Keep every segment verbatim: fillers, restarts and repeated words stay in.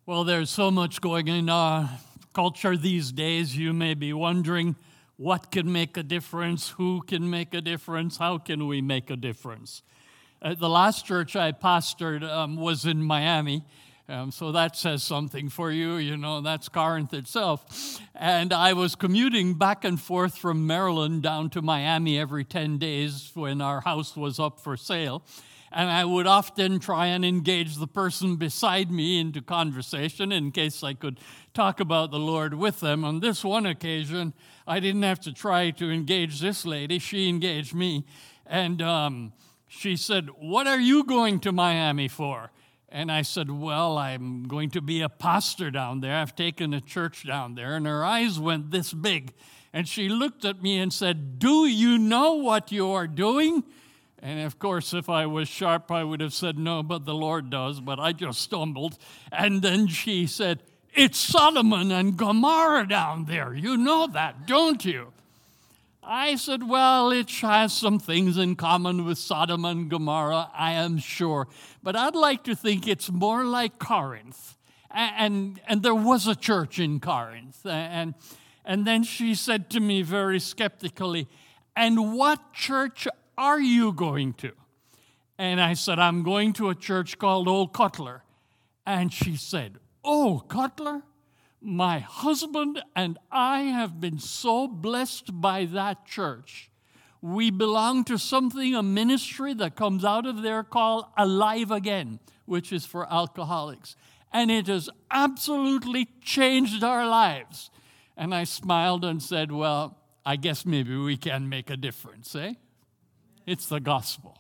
Well, there's so much going in our culture these days. You may be wondering what can make a difference, who can make a difference, how can we make a difference? Uh, the last church I pastored um, was in Miami, um, so that says something for you. You know, that's Corinth itself. And I was commuting back and forth from Maryland down to Miami every ten days when our house was up for sale. And I would often try and engage the person beside me into conversation in case I could talk about the Lord with them. On this one occasion, I didn't have to try to engage this lady. She engaged me. And um, she said, "What are you going to Miami for?" And I said, "Well, I'm going to be a pastor down there. I've taken a church down there." And her eyes went this big. And she looked at me and said, "Do you know what you are doing?" And of course, if I was sharp, I would have said, "No, but the Lord does," but I just stumbled. And then she said, "It's Sodom and Gomorrah down there. You know that, don't you?" I said, "Well, it has some things in common with Sodom and Gomorrah, I am sure. But I'd like to think it's more like Corinth." And, and there was a church in Corinth. And, and then she said to me very skeptically, "And what church are you going to?" And I said, "I'm going to a church called Old Cutler." And she said, "Oh, Cutler? My husband and I have been so blessed by that church. We belong to something, a ministry that comes out of there called Alive Again, which is for alcoholics. And it has absolutely changed our lives." And I smiled and said, "Well, I guess maybe we can make a difference, eh?" It's the gospel.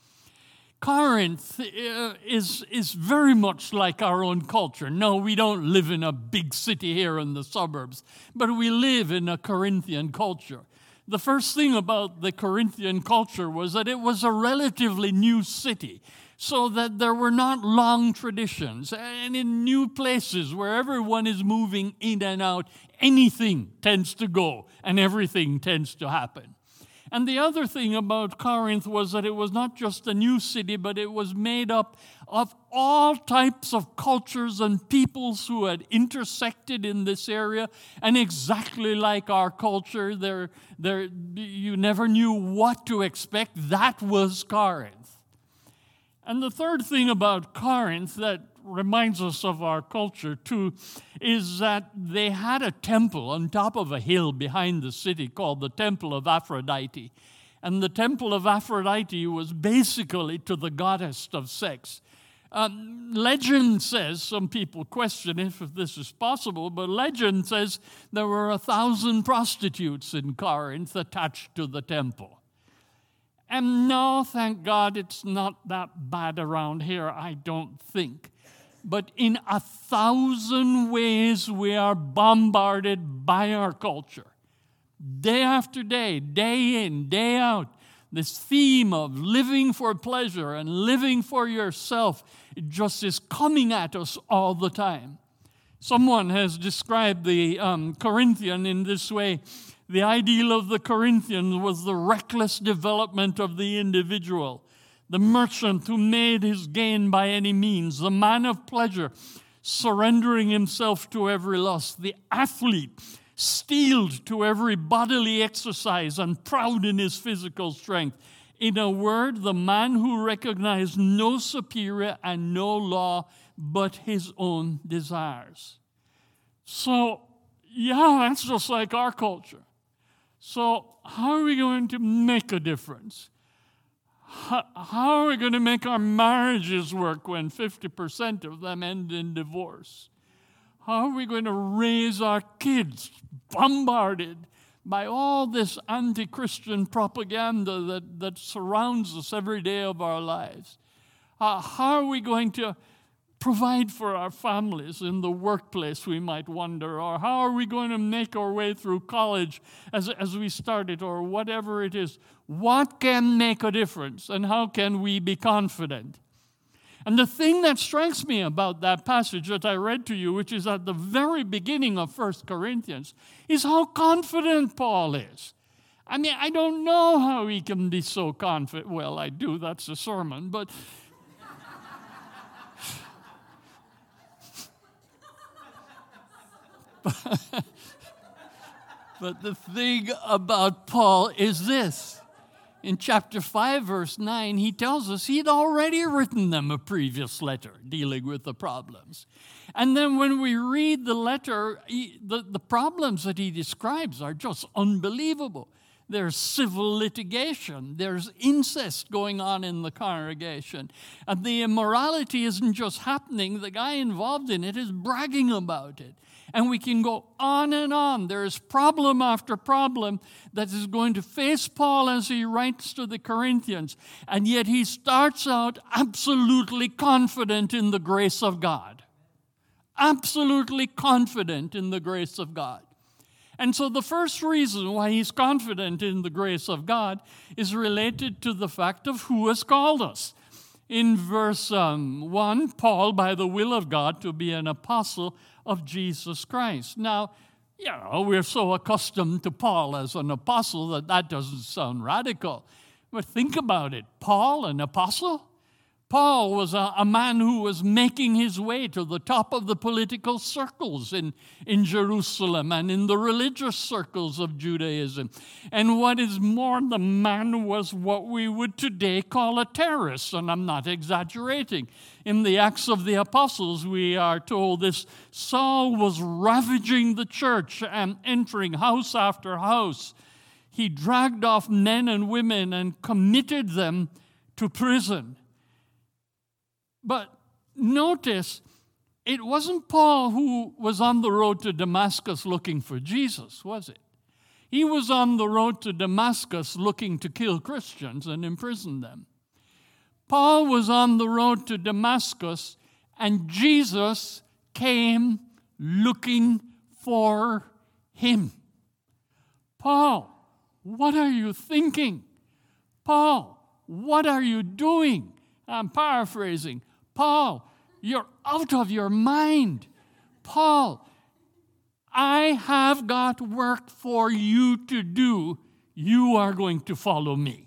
Corinth is, is very much like our own culture. No, we don't live in a big city here in the suburbs, but we live in a Corinthian culture. The first thing about the Corinthian culture was that it was a relatively new city, so that there were not long traditions. And in new places where everyone is moving in and out, anything tends to go and everything tends to happen. And the other thing about Corinth was that it was not just a new city, but it was made up of all types of cultures and peoples who had intersected in this area. And exactly like our culture, there, there, you never knew what to expect. That was Corinth. And the third thing about Corinth that reminds us of our culture too is that they had a temple on top of a hill behind the city called the Temple of Aphrodite. And the Temple of Aphrodite was basically to the goddess of sex. Um, legend says, some people question if, if this is possible, but legend says there were a thousand prostitutes in Corinth attached to the temple. And no, thank God, it's not that bad around here, I don't think. But in a thousand ways, we are bombarded by our culture. Day after day, day in, day out, this theme of living for pleasure and living for yourself, it just is coming at us all the time. Someone has described the um, Corinthian in this way. The ideal of the Corinthians was the reckless development of the individual, the merchant who made his gain by any means, the man of pleasure, surrendering himself to every lust, the athlete, steeled to every bodily exercise and proud in his physical strength. In a word, the man who recognized no superior and no law but his own desires. So, yeah, that's just like our culture. So, how are we going to make a difference? How, how are we going to make our marriages work when fifty percent of them end in divorce? How are we going to raise our kids bombarded by all this anti-Christian propaganda that, that surrounds us every day of our lives? Uh, how are we going to provide for our families in the workplace, we might wonder? Or how are we going to make our way through college as, as we started, or whatever it is? What can make a difference, and how can we be confident? And the thing that strikes me about that passage that I read to you, which is at the very beginning of First Corinthians, is how confident Paul is. I mean, I don't know how he can be so confident. Well, I do, that's a sermon, but But the thing about Paul is this. In chapter five, verse nine, he tells us he'd already written them a previous letter dealing with the problems. And then when we read the letter, he, the, the problems that he describes are just unbelievable. There's civil litigation. There's incest going on in the congregation. And the immorality isn't just happening. The guy involved in it is bragging about it. And we can go on and on. There is problem after problem that is going to face Paul as he writes to the Corinthians. And yet he starts out absolutely confident in the grace of God. Absolutely confident in the grace of God. And so the first reason why he's confident in the grace of God is related to the fact of who has called us. In verse um, one, Paul, by the will of God, to be an apostle of Jesus Christ. Now, you know, we're so accustomed to Paul as an apostle that that doesn't sound radical. But think about it. Paul, an apostle? Paul was a, a man who was making his way to the top of the political circles in, in Jerusalem and in the religious circles of Judaism. And what is more, the man was what we would today call a terrorist, and I'm not exaggerating. In the Acts of the Apostles, we are told this Saul was ravaging the church and entering house after house. He dragged off men and women and committed them to prison. But notice, it wasn't Paul who was on the road to Damascus looking for Jesus, was it? He was on the road to Damascus looking to kill Christians and imprison them. Paul was on the road to Damascus, and Jesus came looking for him. Paul, what are you thinking? Paul, what are you doing? I'm paraphrasing. Paul, you're out of your mind. Paul, I have got work for you to do. You are going to follow me.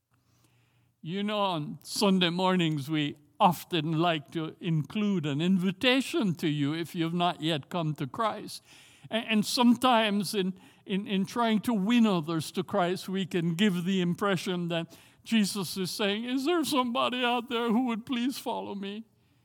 You know, on Sunday mornings, we often like to include an invitation to you if you've not yet come to Christ. And sometimes in, in, in trying to win others to Christ, we can give the impression that Jesus is saying, is there somebody out there who would please follow me?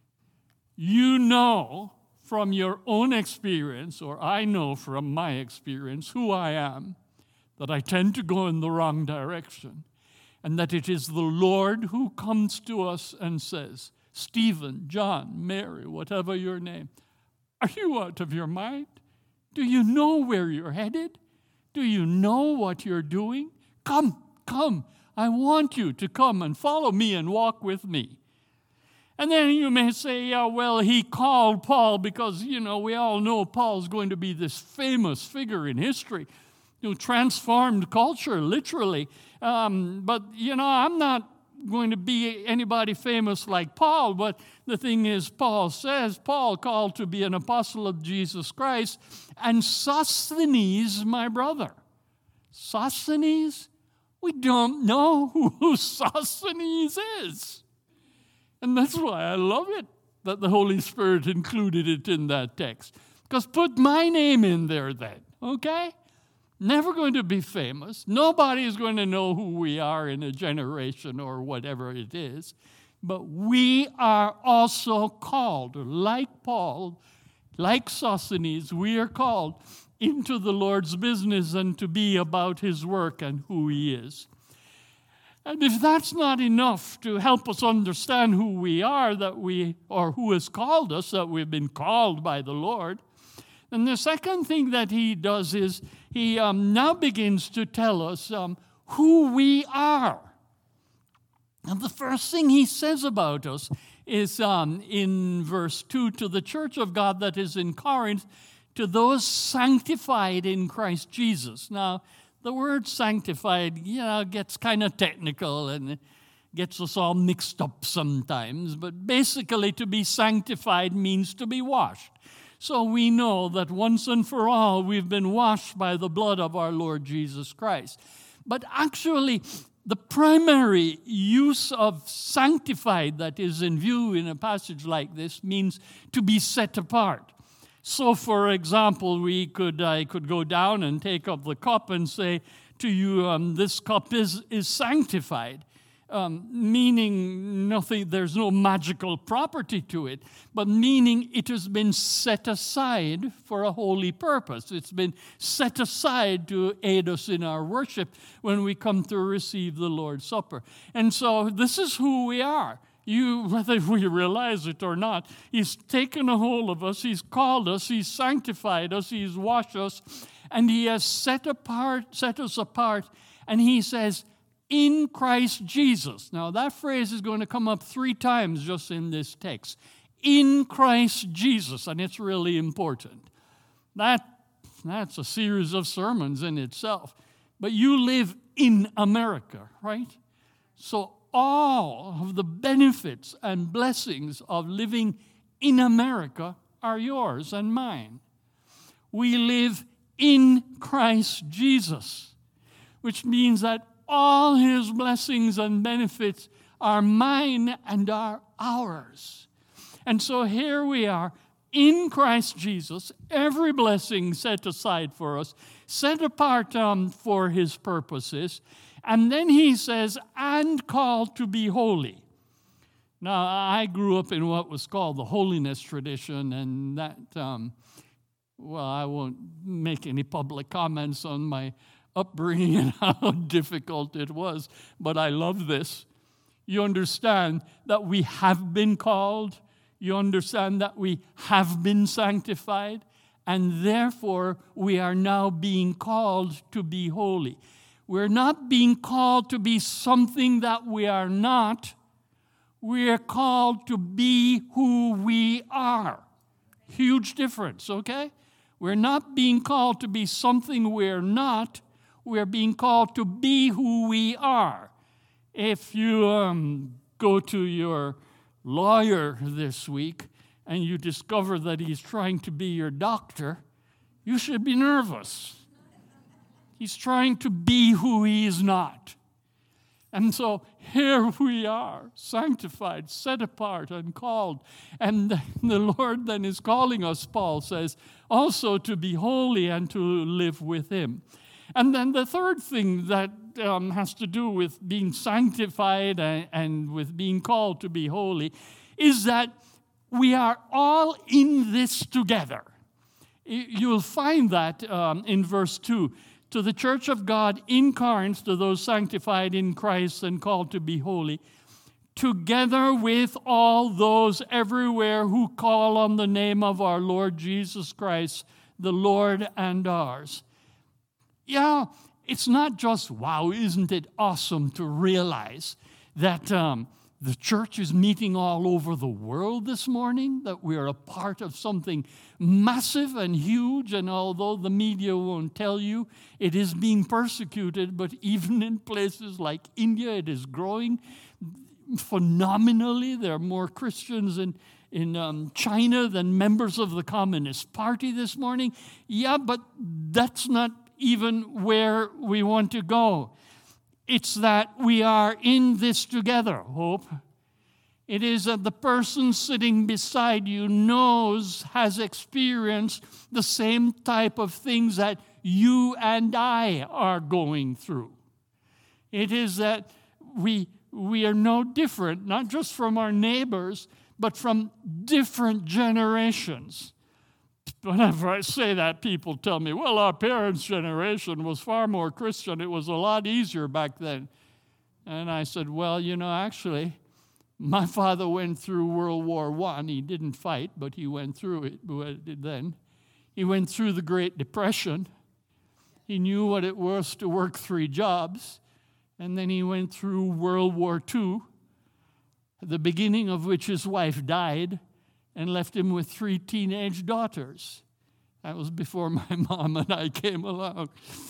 You know from your own experience, or I know from my experience, who I am, that I tend to go in the wrong direction, and that it is the Lord who comes to us and says, Stephen, John, Mary, whatever your name, are you out of your mind? Do you know where you're headed? Do you know what you're doing? Come, come. I want you to come and follow me and walk with me. And then you may say, yeah, well, he called Paul because, you know, we all know Paul's going to be this famous figure in history who transformed culture, literally. Um, but, you know, I'm not going to be anybody famous like Paul, but the thing is, Paul says, Paul called to be an apostle of Jesus Christ, and Sosthenes, my brother. Sosthenes? We don't know who Sosthenes is. And that's why I love it that the Holy Spirit included it in that text. Because put my name in there then, okay? Never going to be famous. Nobody is going to know who we are in a generation or whatever it is. But we are also called, like Paul, like Sosthenes, we are called into the Lord's business and to be about his work and who he is. And if that's not enough to help us understand who we are, that we, or who has called us, that we've been called by the Lord, then the second thing that he does is he um, now begins to tell us um, who we are. And the first thing he says about us is um, in verse two, to the church of God that is in Corinth, to those sanctified in Christ Jesus. Now, the word sanctified, you know, gets kind of technical and gets us all mixed up sometimes. But basically, to be sanctified means to be washed. So we know that once and for all, we've been washed by the blood of our Lord Jesus Christ. But actually, the primary use of sanctified that is in view in a passage like this means to be set apart. So, for example, we could I could go down and take up the cup and say to you, um, this cup is, is sanctified. Um, meaning nothing, there's no magical property to it, but meaning it has been set aside for a holy purpose. It's been set aside to aid us in our worship when we come to receive the Lord's Supper. And so this is who we are. You, whether we realize it or not, He's taken a hold of us, He's called us, He's sanctified us, He's washed us, and He has set apart, set us apart, and He says, in Christ Jesus. Now, that phrase is going to come up three times just in this text. In Christ Jesus, and it's really important. That, that's a series of sermons in itself. But you live in America, right? So all of the benefits and blessings of living in America are yours and mine. We live in Christ Jesus, which means that all His blessings and benefits are mine and are ours. And so here we are in Christ Jesus, every blessing set aside for us, set apart um, for His purposes. And then He says, and called to be holy. Now, I grew up in what was called the holiness tradition, and that, um, well, I won't make any public comments on my upbringing and how difficult it was, but I love this. You understand that we have been called, you understand that we have been sanctified, and therefore we are now being called to be holy. We're not being called to be something that we are not. We are called to be who we are. Huge difference, okay? We're not being called to be something we're not. We're being called to be who we are. If you um, go to your lawyer this week and you discover that he's trying to be your doctor, you should be nervous. He's trying to be who he is not. And so here we are, sanctified, set apart, and called. And the Lord then is calling us, Paul says, also to be holy and to live with Him. And then the third thing that um, has to do with being sanctified and, and with being called to be holy is that we are all in this together. You'll find that um, in verse two. To the church of God in Corinth, to those sanctified in Christ and called to be holy, together with all those everywhere who call on the name of our Lord Jesus Christ, the Lord and ours. Yeah, it's not just, wow, isn't it awesome to realize that um, the church is meeting all over the world this morning, that we're a part of something massive and huge, and although the media won't tell you, it is being persecuted, but even in places like India, it is growing phenomenally. There are more Christians in, in um, China than members of the Communist Party this morning. Yeah, but that's not even where we want to go. It's that we are in this together, Hope. It is that the person sitting beside you knows, has experienced the same type of things that you and I are going through. It is that we, we are no different, not just from our neighbors, but from different generations. Whenever I say that, people tell me, well, our parents' generation was far more Christian. It was a lot easier back then. And I said, well, you know, actually, my father went through World War One. He didn't fight, but he went through it then. He went through the Great Depression. He knew what it was to work three jobs. And then he went through World War Two, at the beginning of which his wife died and left him with three teenage daughters. That was before my mom and I came along.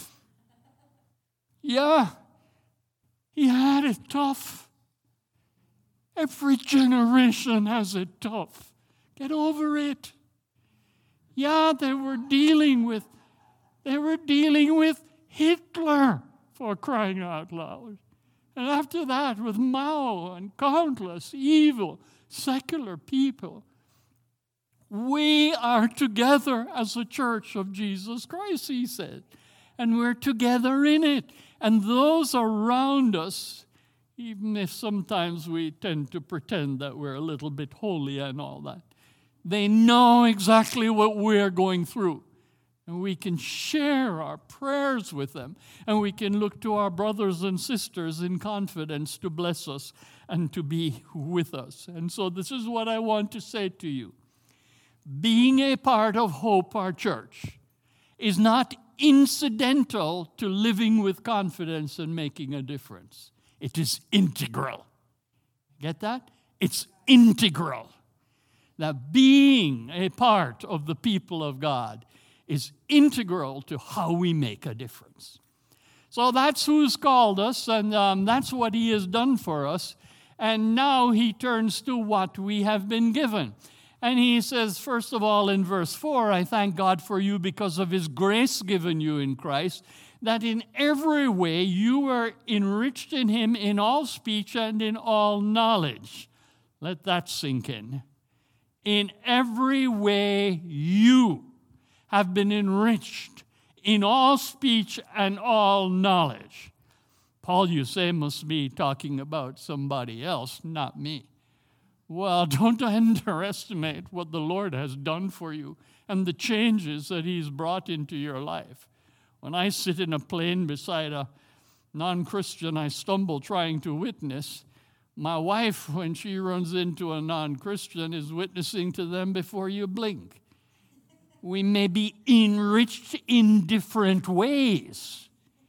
Yeah, he had it tough. Every generation has it tough. Get over it. Yeah, they were dealing with, they were dealing with Hitler, for crying out loud. And after that, with Mao and countless evil, secular people. We are together as a church of Jesus Christ, he said. And we're together in it. And those around us, even if sometimes we tend to pretend that we're a little bit holy and all that, they know exactly what we're going through. And we can share our prayers with them. And we can look to our brothers and sisters in confidence to bless us and to be with us. And so this is what I want to say to you. Being a part of Hope, our church, is not incidental to living with confidence and making a difference. It is integral. Get that? It's integral. That being a part of the people of God is integral to how we make a difference. So that's who's called us, and um, that's what he has done for us. And now he turns to what we have been given. And he says, first of all, in verse four, I thank God for you because of his grace given you in Christ, that in every way you were enriched in him in all speech and in all knowledge. Let that sink in. In every way you have been enriched in all speech and all knowledge. Paul, you say, must be talking about somebody else, not me. Well, don't underestimate what the Lord has done for you and the changes that he's brought into your life. When I sit in a plane beside a non-Christian I stumble trying to witness, my wife, when she runs into a non-Christian, is witnessing to them before you blink. We may be enriched in different ways,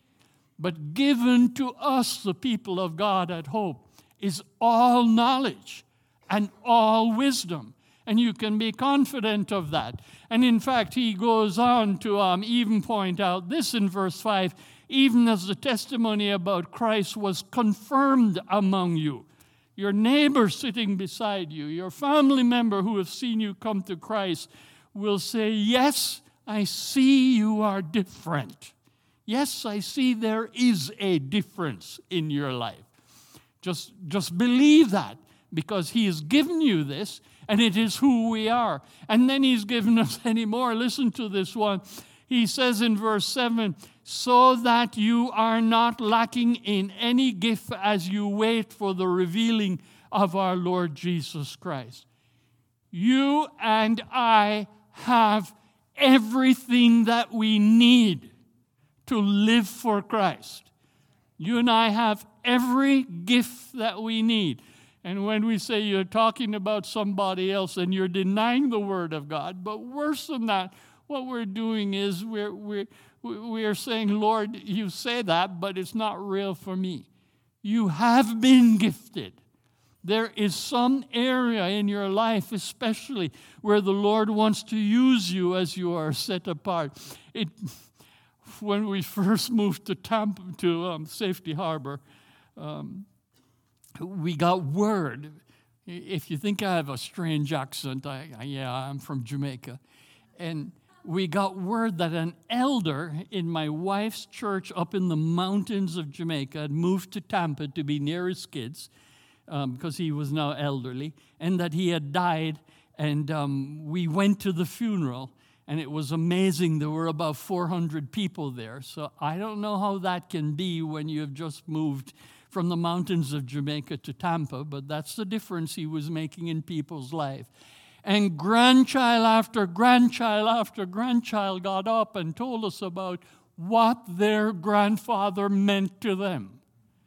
but given to us, the people of God at Hope, is all knowledge and all wisdom. And you can be confident of that. And in fact, he goes on to um, even point out this in verse five, even as the testimony about Christ was confirmed among you. Your neighbor sitting beside you, your family member who have seen you come to Christ will say, yes, I see you are different. Yes, I see there is a difference in your life. Just, just believe that. Because he has given you this, and it is who we are. And then he's given us any more. Listen to this one. He says in verse seven, so that you are not lacking in any gift as you wait for the revealing of our Lord Jesus Christ. You and I have everything that we need to live for Christ. You and I have every gift that we need. And when we say you're talking about somebody else and you're denying the Word of God, but worse than that, what we're doing is we're, we're, we're saying, Lord, you say that, but it's not real for me. You have been gifted. There is some area in your life especially where the Lord wants to use you as you are set apart. It, when we first moved to Tampa, to um, Safety Harbor, um, we got word. If you think I have a strange accent, I, I, yeah, I'm from Jamaica. And we got word that an elder in my wife's church up in the mountains of Jamaica had moved to Tampa to be near his kids um, because he was now elderly, and that he had died. And um, we went to the funeral, and it was amazing. There were about four hundred people there. So I don't know how that can be when you have just moved from the mountains of Jamaica to Tampa, but that's the difference he was making in people's life. And grandchild after grandchild after grandchild got up and told us about what their grandfather meant to them.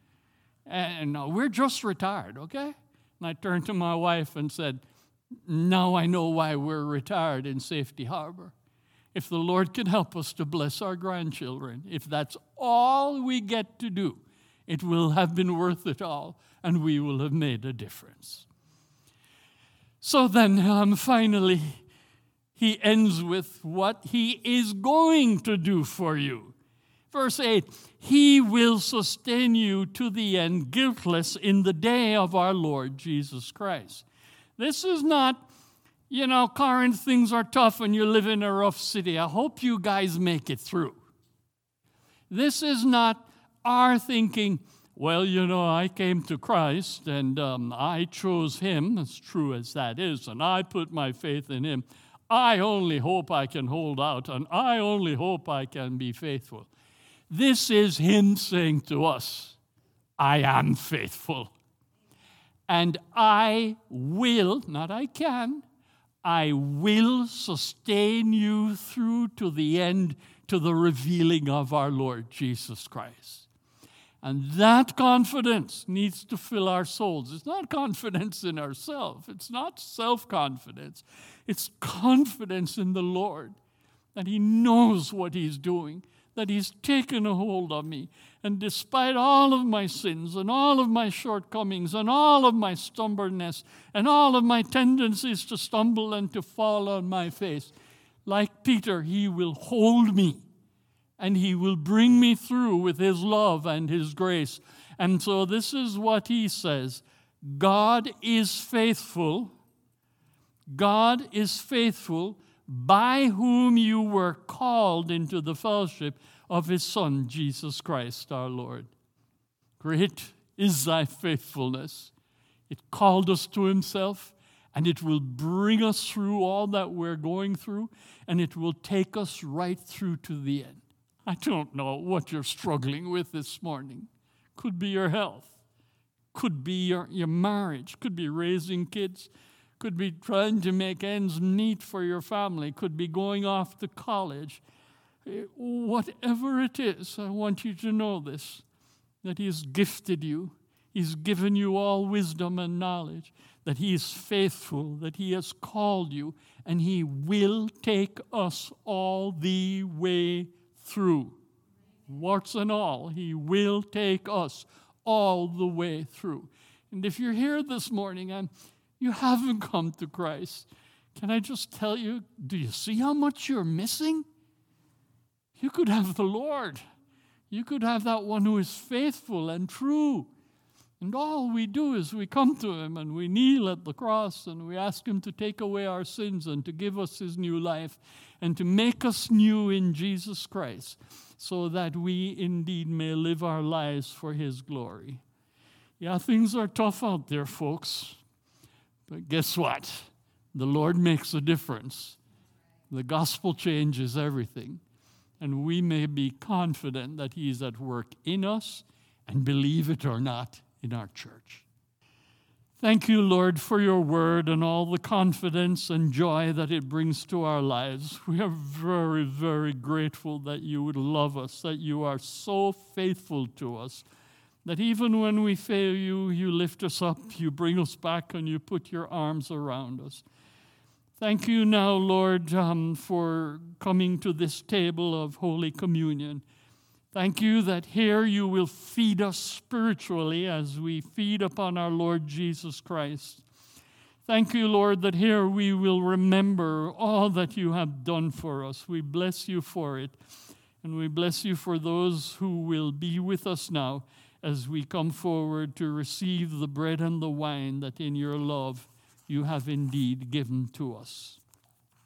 And we're just retired, okay? And I turned to my wife and said, now I know why we're retired in Safety Harbor. If the Lord can help us to bless our grandchildren, if that's all we get to do, it will have been worth it all, and we will have made a difference. So then, um, finally, he ends with what he is going to do for you. Verse eight, he will sustain you to the end, guiltless in the day of our Lord Jesus Christ. This is not, you know, Corinth, things are tough and you live in a rough city. I hope you guys make it through. This is not our thinking, well, you know, I came to Christ and um, I chose him, as true as that is, and I put my faith in him. I only hope I can hold out, and I only hope I can be faithful. This is him saying to us, I am faithful. And I will, not I can, I will sustain you through to the end, to the revealing of our Lord Jesus Christ. And that confidence needs to fill our souls. It's not confidence in ourselves. It's not self-confidence. It's confidence in the Lord, that he knows what he's doing, that he's taken a hold of me. And despite all of my sins and all of my shortcomings and all of my stubbornness and all of my tendencies to stumble and to fall on my face, like Peter, he will hold me. And he will bring me through with his love and his grace. And so this is what he says. God is faithful. God is faithful, by whom you were called into the fellowship of his Son, Jesus Christ our Lord. Great is thy faithfulness. It called us to himself, and it will bring us through all that we're going through, and it will take us right through to the end. I don't know what you're struggling with this morning. Could be your health. Could be your, your marriage. Could be raising kids. Could be trying to make ends meet for your family. Could be going off to college. Whatever it is, I want you to know this, that he has gifted you. He's given you all wisdom and knowledge, that he is faithful, that he has called you, and he will take us all the way through. Warts and all, he will take us all the way through. And if you're here this morning and you haven't come to Christ, can I just tell you, do you see how much you're missing? You could have the Lord. You could have that one who is faithful and true. And all we do is we come to him and we kneel at the cross and we ask him to take away our sins and to give us his new life and to make us new in Jesus Christ so that we indeed may live our lives for his glory. Yeah, things are tough out there, folks. But guess what? The Lord makes a difference. The gospel changes everything. And we may be confident that he is at work in us, and believe it or not, in our church. Thank you, Lord, for your word and all the confidence and joy that it brings to our lives. We are very, very grateful that you would love us, that you are so faithful to us, that even when we fail you, you lift us up, you bring us back, and you put your arms around us. Thank you now, Lord, um, for coming to this table of Holy Communion. Thank you that here you will feed us spiritually as we feed upon our Lord Jesus Christ. Thank you, Lord, that here we will remember all that you have done for us. We bless you for it. And we bless you for those who will be with us now as we come forward to receive the bread and the wine that in your love you have indeed given to us.